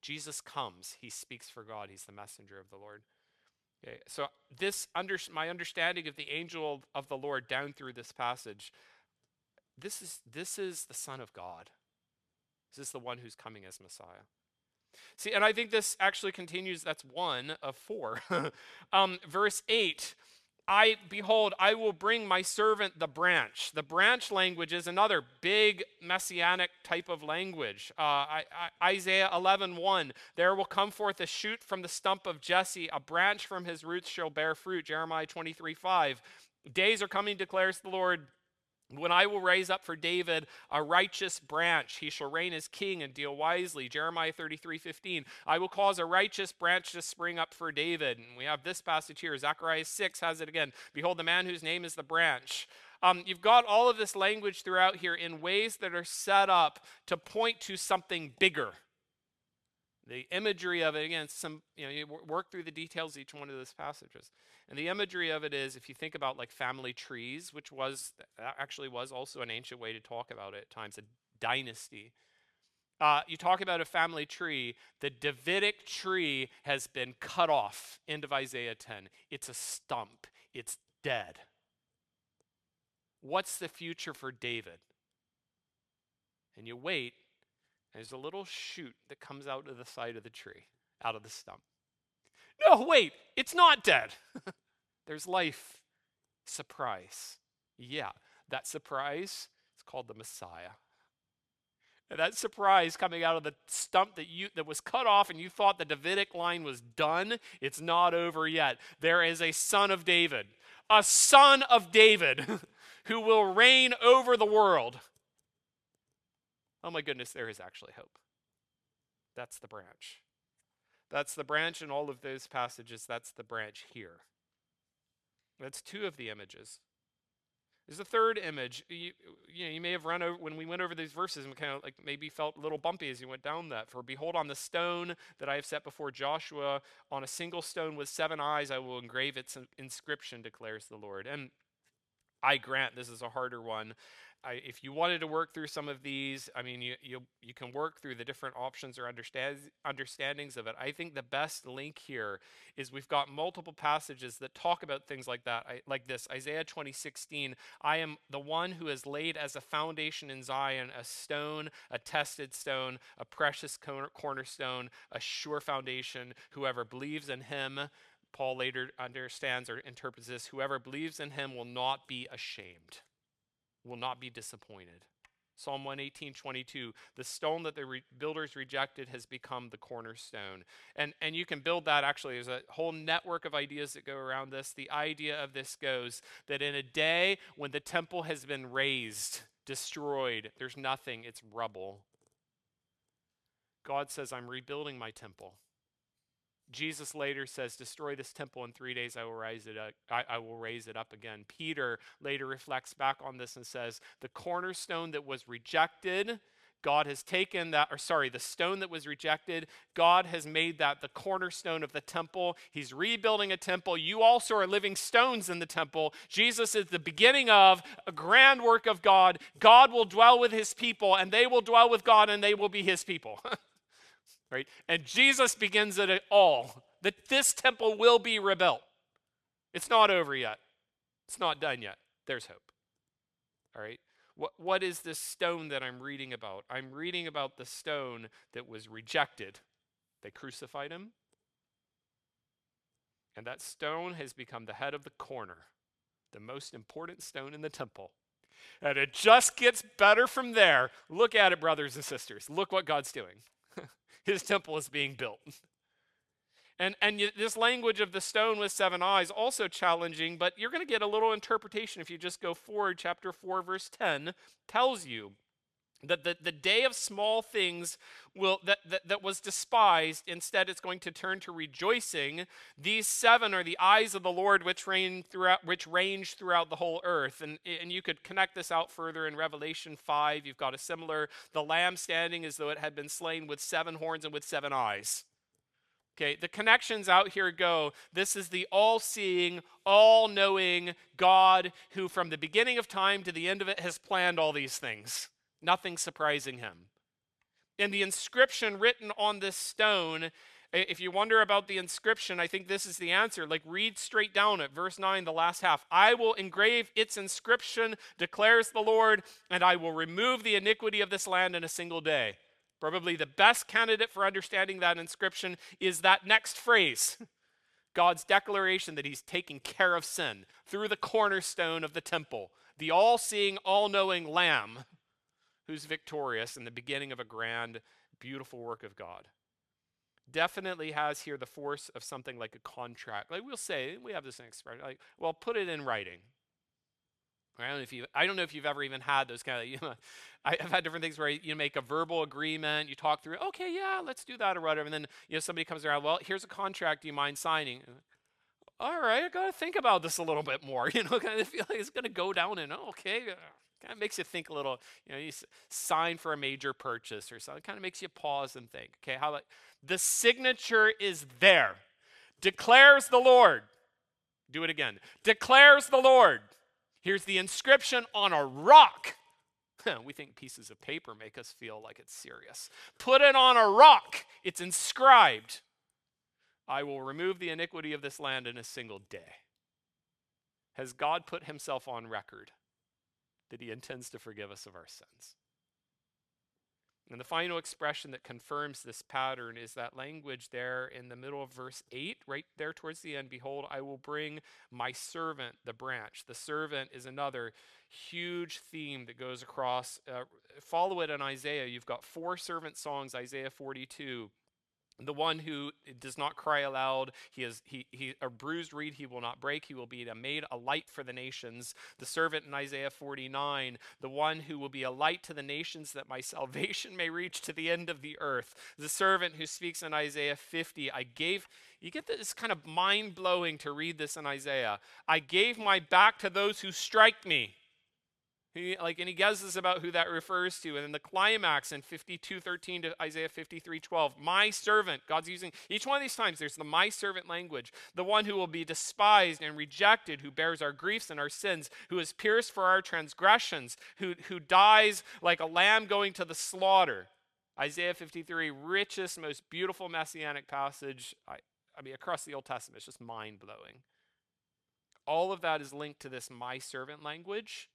Jesus comes. He speaks for God. He's the messenger of the Lord. Okay, so this under, my understanding of the angel of the Lord down through this passage, this is this is the Son of God. This is the one who's coming as Messiah. See, and I think this actually continues. That's one of four. um, verse eight. I, behold, I will bring my servant the branch. The branch language is another big messianic type of language. Uh, I, I, Isaiah eleven one, there will come forth a shoot from the stump of Jesse, a branch from his roots shall bear fruit. Jeremiah twenty-three five, days are coming, declares the Lord, when I will raise up for David a righteous branch. He shall reign as king and deal wisely. Jeremiah thirty-three fifteen. I will cause a righteous branch to spring up for David. And we have this passage here. Zechariah six has it again. Behold, the man whose name is the branch. Um, you've got all of this language throughout here in ways that are set up to point to something bigger. The imagery of it, again, some you know, you work through the details of each one of those passages. And the imagery of it is, if you think about like family trees, which was actually was also an ancient way to talk about it at times, a dynasty. Uh, you talk about a family tree, the Davidic tree has been cut off. End of Isaiah ten. It's a stump. It's dead. What's the future for David? And you wait, and there's a little shoot that comes out of the side of the tree, out of the stump. No, wait, it's not dead. There's life. Surprise. Yeah, that surprise is called the Messiah. And that surprise coming out of the stump that you that was cut off and you thought the Davidic line was done, it's not over yet. There is a son of David, a son of David who will reign over the world. Oh my goodness, there is actually hope. That's the branch. That's the branch in all of those passages. That's the branch here. That's two of the images. There's a third image. You, you know, you may have run over, when we went over these verses, and kind of like maybe felt a little bumpy as you went down that. For behold, on the stone that I have set before Joshua, on a single stone with seven eyes, I will engrave its inscription, declares the Lord. And I grant this is a harder one. I, if you wanted to work through some of these, I mean, you you you can work through the different options or understand understandings of it. I think the best link here is we've got multiple passages that talk about things like that, I, like this. Isaiah twenty sixteen, I am the one who has laid as a foundation in Zion a stone, a tested stone, a precious corner, cornerstone, a sure foundation. Whoever believes in him, Paul later understands or interprets this, whoever believes in him will not be ashamed, will not be disappointed. Psalm one eighteen twenty-two, the stone that the re- builders rejected has become the cornerstone. And, and you can build that actually. There's a whole network of ideas that go around this. The idea of this goes that in a day when the temple has been razed, destroyed, there's nothing, it's rubble. God says, I'm rebuilding my temple. Jesus later says, destroy this temple in three days, I will raise it up, I, I will raise it up again. Peter later reflects back on this and says, the cornerstone that was rejected, God has taken that, or sorry, the stone that was rejected, God has made that the cornerstone of the temple. He's rebuilding a temple. You also are living stones in the temple. Jesus is the beginning of a grand work of God. God will dwell with his people, and they will dwell with God, and they will be his people. Right? And Jesus begins it all, that this temple will be rebuilt. It's not over yet. It's not done yet. There's hope. All right? What, what is this stone that I'm reading about? I'm reading about the stone that was rejected. They crucified him. And that stone has become the head of the corner, the most important stone in the temple. And it just gets better from there. Look at it, brothers and sisters. Look what God's doing. His temple is being built. And and this language of the stone with seven eyes, also challenging, but you're going to get a little interpretation if you just go forward. Chapter four, verse ten, tells you that the, the day of small things will that, that, that was despised, instead it's going to turn to rejoicing. These seven are the eyes of the Lord which reign throughout which range throughout the whole earth. And, and you could connect this out further in Revelation five. You've got a similar, the lamb standing as though it had been slain with seven horns and with seven eyes. Okay, the connections out here go, this is the all-seeing, all-knowing God who from the beginning of time to the end of it has planned all these things. Nothing surprising him. And the inscription written on this stone, if you wonder about the inscription, I think this is the answer. Like, read straight down at verse nine, the last half. I will engrave its inscription, declares the Lord, and I will remove the iniquity of this land in a single day. Probably the best candidate for understanding that inscription is that next phrase. God's declaration that he's taking care of sin through the cornerstone of the temple, the all-seeing, all-knowing Lamb who's victorious in the beginning of a grand, beautiful work of God. Definitely has here the force of something like a contract. Like we'll say, we have this expression, like, well, put it in writing. I don't know if you, I don't know if you've ever even had those kind of, you know, I've had different things where you make a verbal agreement, you talk through, okay, yeah, let's do that or whatever. And then, you know, somebody comes around, well, here's a contract, do you mind signing? All right, I got to think about this a little bit more. You know, kind of feel like it's going to go down and, oh, okay, kind of makes you think a little, you know, you sign for a major purchase or something. It kind of makes you pause and think, okay, how about the signature is there. Declares the Lord. Do it again. Declares the Lord. Here's the inscription on a rock. We think pieces of paper make us feel like it's serious. Put it on a rock. It's inscribed. I will remove the iniquity of this land in a single day. Has God put himself on record that he intends to forgive us of our sins? And the final expression that confirms this pattern is that language there in the middle of verse eight, right there towards the end. Behold, I will bring my servant, the branch. The servant is another huge theme that goes across. Uh, follow it in Isaiah. You've got four servant songs, Isaiah forty-two. The one who does not cry aloud, he is he he a bruised reed he will not break. He will be a, made a light for the nations. The servant in Isaiah forty-nine, the one who will be a light to the nations, that my salvation may reach to the end of the earth. The servant who speaks in Isaiah fifty, I gave. You get this kind of mind blowing to read this in Isaiah. I gave my back to those who strike me. He, like, and he guesses about who that refers to. And then the climax in fifty-two thirteen to Isaiah fifty-three twelve, my servant. God's using each one of these times. There's the my servant language. The one who will be despised and rejected, who bears our griefs and our sins, who is pierced for our transgressions, who, who dies like a lamb going to the slaughter. Isaiah fifty-three, richest, most beautiful messianic passage. I, I mean, across the Old Testament, it's just mind blowing. All of that is linked to this my servant language.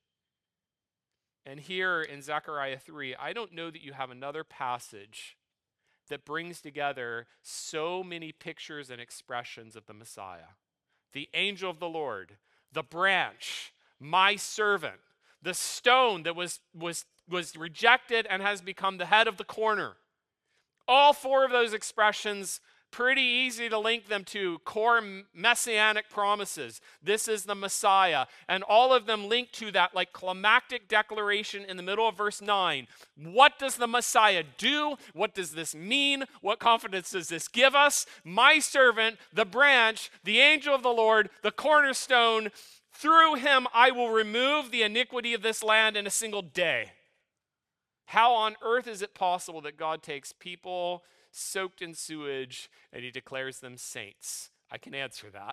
And here in Zechariah three, I don't know that you have another passage that brings together so many pictures and expressions of the Messiah. The angel of the Lord, the branch, my servant, the stone that was, was, was rejected and has become the head of the corner. All four of those expressions, pretty easy to link them to core messianic promises. This is the Messiah. And all of them link to that like climactic declaration in the middle of verse nine. What does the Messiah do? What does this mean? What confidence does this give us? My servant, the branch, the angel of the Lord, the cornerstone. Through him I will remove the iniquity of this land in a single day. How on earth is it possible that God takes people soaked in sewage and he declares them saints? I can answer that.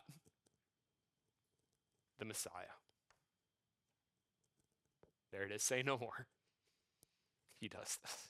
The Messiah. There it is. Say no more. He does this.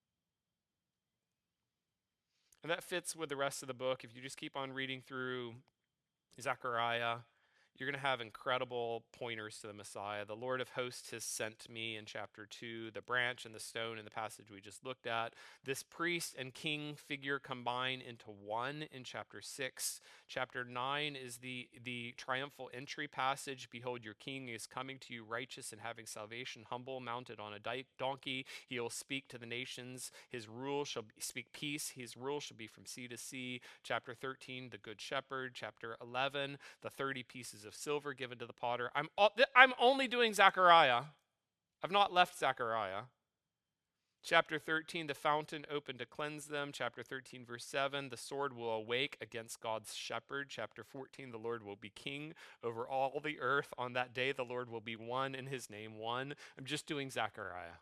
And that fits with the rest of the book. If you just keep on reading through Zechariah, you're going to have incredible pointers to the Messiah. The Lord of hosts has sent me in chapter two, the branch and the stone in the passage we just looked at. This priest and king figure combine into one in chapter six. Chapter nine is the, the triumphal entry passage. Behold, your king is coming to you righteous and having salvation, humble, mounted on a di- donkey. He will speak to the nations. His rule shall be, speak peace. His rule shall be from sea to sea. Chapter thirteen, the good shepherd. Chapter eleven, the thirty pieces of silver given to the potter. I'm, I'm only doing Zechariah. I've not left Zechariah. Chapter thirteen, the fountain opened to cleanse them. Chapter thirteen, verse seven, the sword will awake against God's shepherd. Chapter fourteen, the Lord will be king over all the earth. On that day, the Lord will be one in his name, one. I'm just doing Zechariah.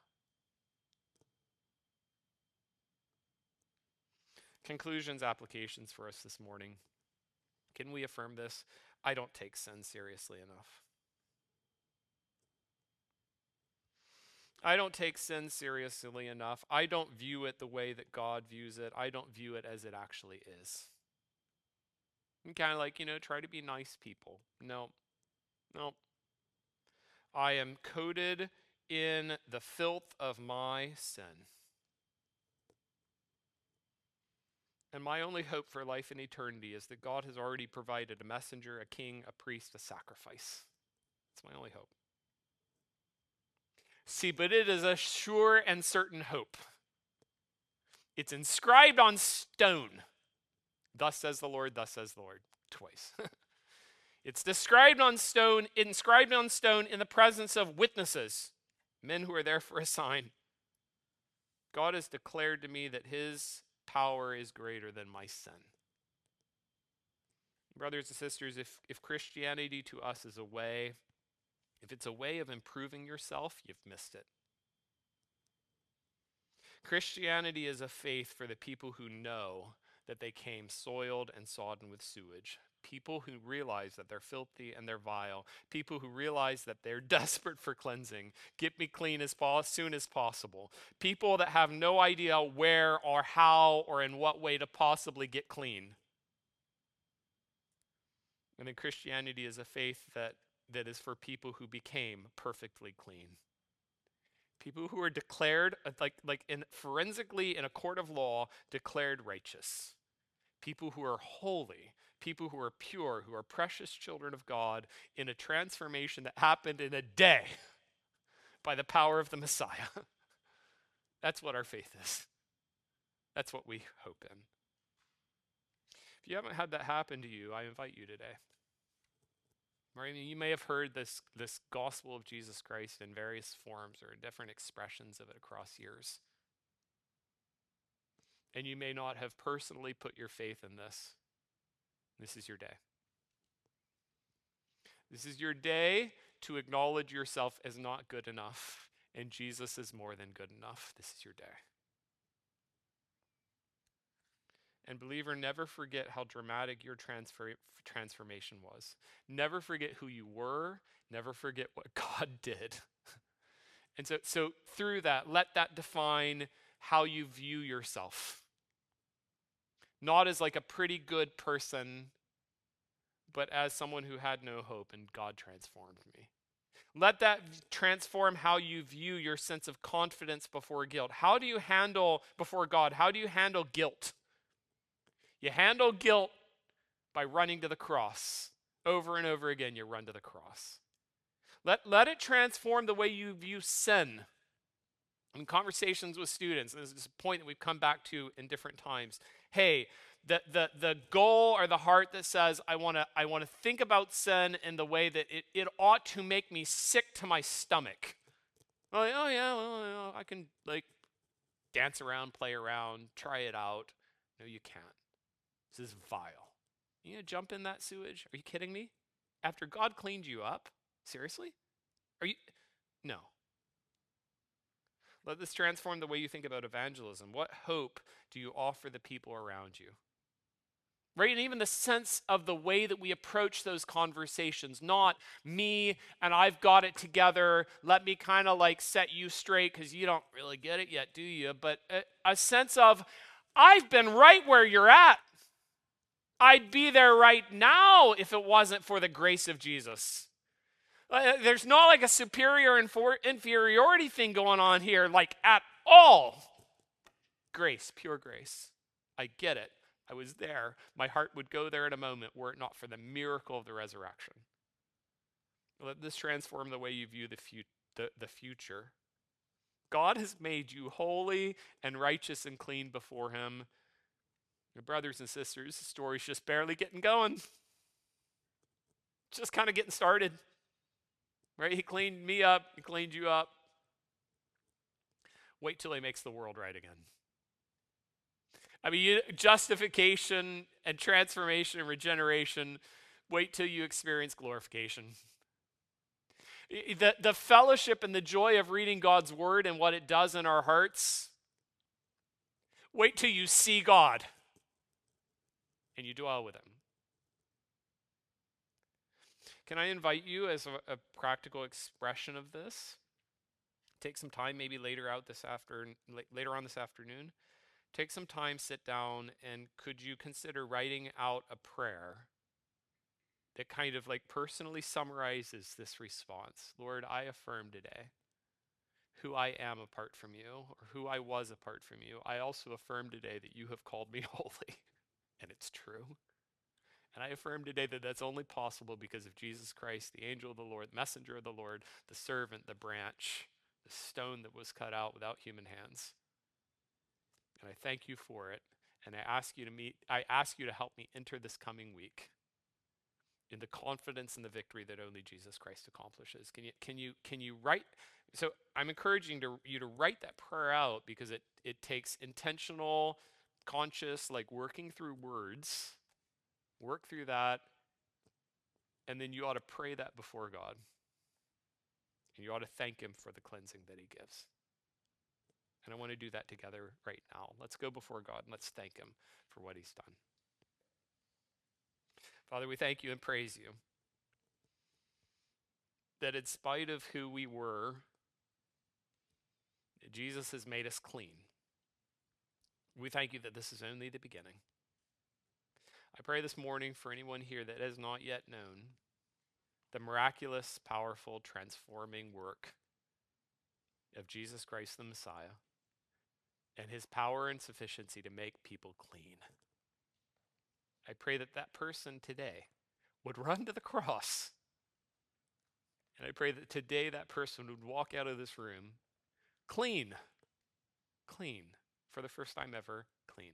Conclusions, applications for us this morning. Can we affirm this? I don't take sin seriously enough. I don't take sin seriously enough. I don't view it the way that God views it. I don't view it as it actually is. I'm kind of like, you know, try to be nice people. No, no. I am coated in the filth of my sin. And my only hope for life and eternity is that God has already provided a messenger, a king, a priest, a sacrifice. That's my only hope. See, but it is a sure and certain hope. It's inscribed on stone. Thus says the Lord, thus says the Lord. Twice. It's described on stone, inscribed on stone in the presence of witnesses, men who are there for a sign. God has declared to me that his power is greater than my sin. Brothers and sisters, if, if Christianity to us is a way, if it's a way of improving yourself, you've missed it. Christianity is a faith for the people who know that they came soiled and sodden with sewage. People who realize that they're filthy and they're vile. People who realize that they're desperate for cleansing. Get me clean as, po- as soon as possible. People that have no idea where or how or in what way to possibly get clean. And then Christianity is a faith that, that is for people who became perfectly clean. People who are declared, like, like in forensically in a court of law, declared righteous. People who are holy, people who are pure, who are precious children of God in a transformation that happened in a day by the power of the Messiah. That's what our faith is. That's what we hope in. If you haven't had that happen to you, I invite you today. Right? You may have heard this, this gospel of Jesus Christ in various forms or different expressions of it across years. And you may not have personally put your faith in this. This is your day. This is your day to acknowledge yourself as not good enough, and Jesus is more than good enough. This is your day. And believer, never forget how dramatic your transfer, transformation was. Never forget who you were. Never forget what God did. And so, so through that, let that define how you view yourself. Not as like a pretty good person, but as someone who had no hope and God transformed me. Let that transform how you view your sense of confidence before guilt. How do you handle, before God, how do you handle guilt? You handle guilt by running to the cross. Over and over again, you run to the cross. Let, let it transform the way you view sin. In conversations with students, and this is a point that we've come back to in different times. Hey, the, the, the goal or the heart that says, I want to I want to think about sin in the way that it, it ought to make me sick to my stomach. Like, oh yeah, well, you know, I can like dance around, play around, try it out. No, you can't. This is vile. You gonna jump in that sewage? Are you kidding me? After God cleaned you up? Seriously? Are you? No. Let this transform the way you think about evangelism. What hope do you offer the people around you? Right? And even the sense of the way that we approach those conversations, not me and I've got it together. Let me kind of like set you straight because you don't really get it yet, do you? But a, a sense of, I've been right where you're at. I'd be there right now if it wasn't for the grace of Jesus. Uh, there's not like a superior and inferiority thing going on here, like at all. Grace, pure grace. I get it. I was there. My heart would go there in a moment were it not for the miracle of the resurrection. Let this transform the way you view the, fu- the, the future. God has made you holy and righteous and clean before him. Your brothers and sisters, the story's just barely getting going. Just kind of getting started. Right? He cleaned me up. He cleaned you up. Wait till he makes the world right again. I mean, you, justification and transformation and regeneration, wait till you experience glorification. The, the fellowship and the joy of reading God's word and what it does in our hearts, wait till you see God and you dwell with him. Can I invite you as a, a practical expression of this take some time, maybe later out this after later on this afternoon. Take some time, sit down, and could you consider writing out a prayer that kind of like personally summarizes this response? Lord, I affirm today who I am apart from you, or who I was apart from you. I also affirm today that you have called me holy, and it's true. And I affirm today that that's only possible because of Jesus Christ, the angel of the Lord, messenger of the Lord, the servant, the branch, the stone that was cut out without human hands. And I thank you for it. And I ask you to meet, I ask you to help me enter this coming week in the confidence and the victory that only Jesus Christ accomplishes. Can you can you can you write? So I'm encouraging to, you to write that prayer out, because it it takes intentional, conscious, like working through words, work through that, and then you ought to pray that before God. And you ought to thank him for the cleansing that he gives. And I want to do that together right now. Let's go before God and let's thank him for what he's done. Father, we thank you and praise you that in spite of who we were, Jesus has made us clean. We thank you that this is only the beginning. I pray this morning for anyone here that has not yet known the miraculous, powerful, transforming work of Jesus Christ the Messiah and his power and sufficiency to make people clean. I pray that that person today would run to the cross. And I pray that today that person would walk out of this room clean, clean, for the first time ever, clean.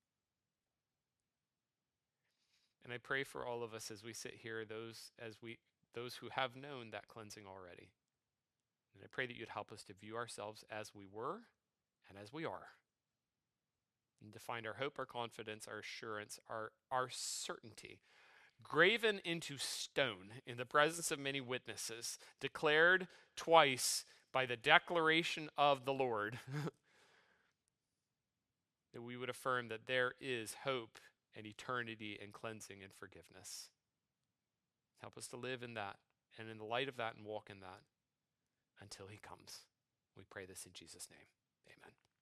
And I pray for all of us as we sit here, those as we those who have known that cleansing already. And I pray that you'd help us to view ourselves as we were and as we are. And to find our hope, our confidence, our assurance, our, our certainty, graven into stone in the presence of many witnesses, declared twice by the declaration of the Lord, that we would affirm that there is hope and eternity and cleansing and forgiveness. Help us to live in that and in the light of that and walk in that until he comes. We pray this in Jesus' name. Amen.